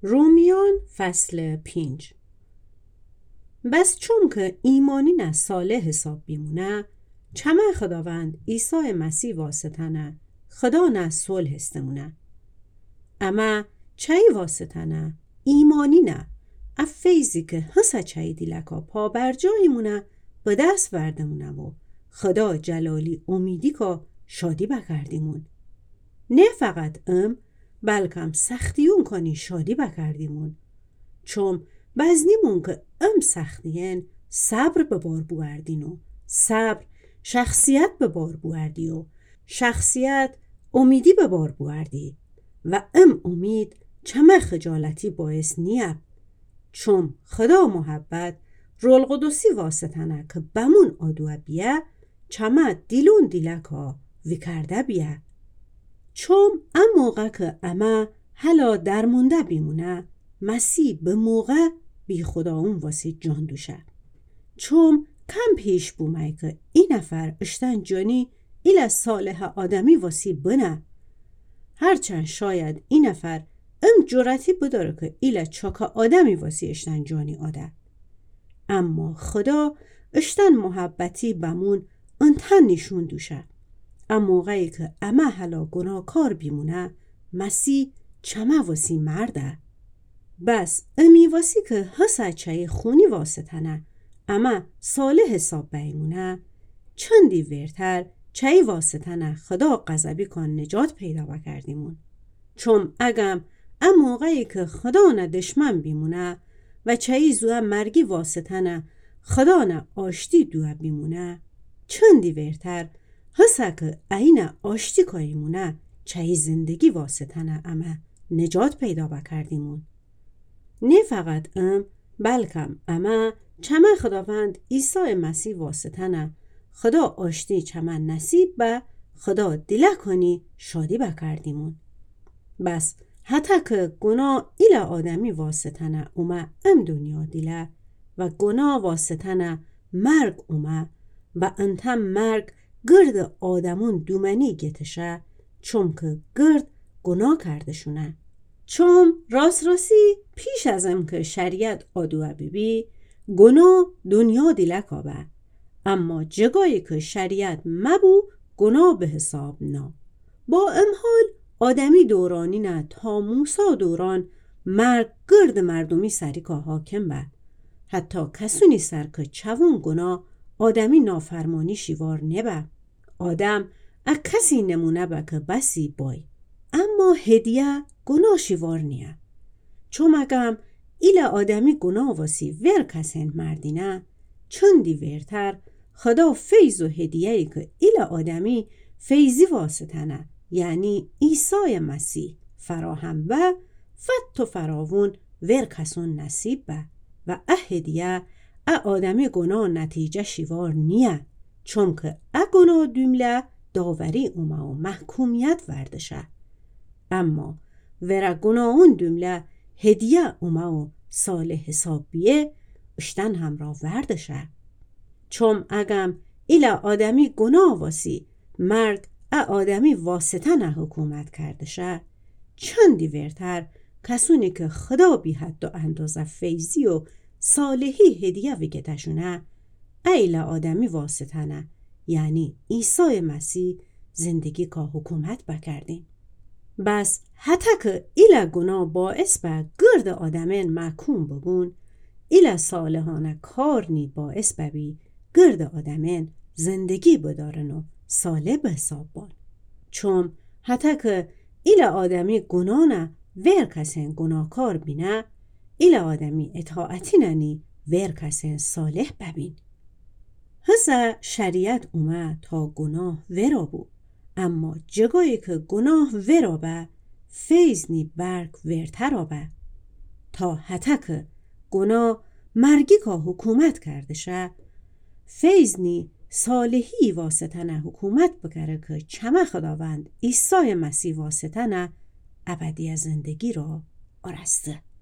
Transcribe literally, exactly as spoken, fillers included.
رومیان فصل پنج. بس چون که ایمانی نه صالح حساب بیمونه، چمه خداوند عیسی مسیح واسطه نه خدا نه صلح استمونه. اما چای واسطه نه ایمانی نه افیزی که حسا چای دیلکا پا بر جایی مونه به دست وردمونه و خدا جلالی امیدی که شادی بکردیمون. نه فقط ام بلکم سختیون کنی شادی بکردیمون، چون بزنیمون که ام سختیین صبر به بار بوردین و صبر شخصیت به بار بوردی و شخصیت امیدی به بار بوردی و ام امید چمه خجالتی باعث نیب، چون خدا محبت رول قدسی واسطنه که بمون آدوه بیه چمه دیلون دیلکا وکرده بیه. چون ام موقع که اما حالا درمونده بیمونه، مسیح به موقع بی خدا اون واسی جان دوشه. چون کم پیش بومه که این نفر اشتن جانی ایل صالح آدمی واسی بنه، هرچند شاید این نفر ام جرأتی بداره که ایل چاکا آدمی واسی اشتن جانی آده، اما خدا اشتن محبتی بمون انتن نشون دوشه. اما موقعی که اما حالا گناهکار بیمونه، مسیح چمه واسی مرده. بس امی واسی که حسا چای خونی واسطنه اما صالح حساب بیمونه، چندی ورتر چای واسطنه خدا غضبی کن نجات پیدا بکردیمون. چون اگم ام موقعی که خدا نه دشمن بیمونه و چای زوه مرگی واسطنه خدا نه آشتی دوه بیمونه، چندی ورتر حسا که این آشتی کاییمونه چای زندگی واسطنه اما نجات پیدا بکردیمون. نه فقط ام بلکم اما چمه خداوند عیسی مسیح واسطنه خدا آشتی چمه نصیب به خدا دیله کنی شادی بکردیمون. بس حتی که گناه ایل آدمی واسطنه اومه ام دنیا دیله و گناه واسطنه مرگ اومه و انتم مرگ گرد آدمون دومنی گتشه، چون که گرد گناه کرده شونه. چون راست راستی پیش ازم که شریعت آدوه بیبی گناه دنیا دیلک آبه، اما جگایی که شریعت مبو گناه به حساب نا. با امحال آدمی دورانی نه تا موسی دوران مرگ گرد مردمی سری که حاکم به، حتی کسونی سر که چوون گناه آدمی نافرمانی شیوار نبه. آدم ا کسی نمونه به که بسی بای، اما هدیه گناه شیوار نیه. چون اگم ایل آدمی گناه واسی ور کسین مردینه، چندی ورتر خدا فیض و هدیهی که ایل آدمی فیضی واسطنه یعنی عیسی مسیح فراهم به فت و فراوون ور کسون نصیب به و اه هدیه اه آدمی گناه نتیجه شیوار نیه، چون که اه گناه دومله داوری اومه و محکومیت وردشه، اما ور گناهون دومله هدیه اومه و صالح حساب بیه اشتن همراه وردشه. چون اگم ایل آدمی گناه واسی مرگ اه آدمی واسطه نه حکومت کردشه، چندی ورتر کسونی که خدا بی حد و اندازه فیضی و صالحی هدیه وگتشونه ایل آدمی واسطه نه یعنی عیسی مسیح زندگی که حکومت بکردیم. بس حتی که ایل گناه باعث به گرد آدمین محکوم ببون، ایل صالحانه کار نی باعث ببی گرد آدمین زندگی بدارن و صالح به حساب بان. چون حتی که ایل آدمی گناه نه ور کسین گناهکار بینه، ایل آدمی اطاعتی ننی ور کسین صالح ببین. حسا شریعت اومه تا گناه ورا بو، اما جگایی که گناه ورا به فیض نی برگ ورتر به، تا حتی که گناه مرگی که حکومت کرده شه، فیض نی صالحی واسطه نه حکومت بکره که چمه خداوند عیسی مسیح واسطه نه ابدی زندگی را آرسته.